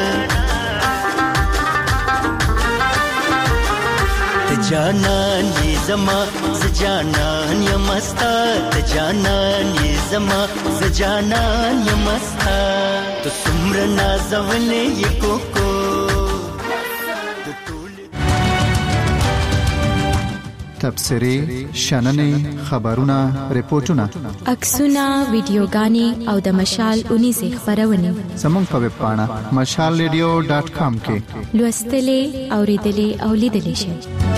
جانان یې زما زجانان یم مستا ته جانان یې زما زجانان یم مستا ته څومره نازولې یې کوکو تبصرې شننې خبرونه ریپورتونه عکسونه ویډیوګانې او د مشال 19 خبرونه زموږ په ویب پاڼه mashalradio.com کې لوستلې اوریدلې او لیدلې شئ.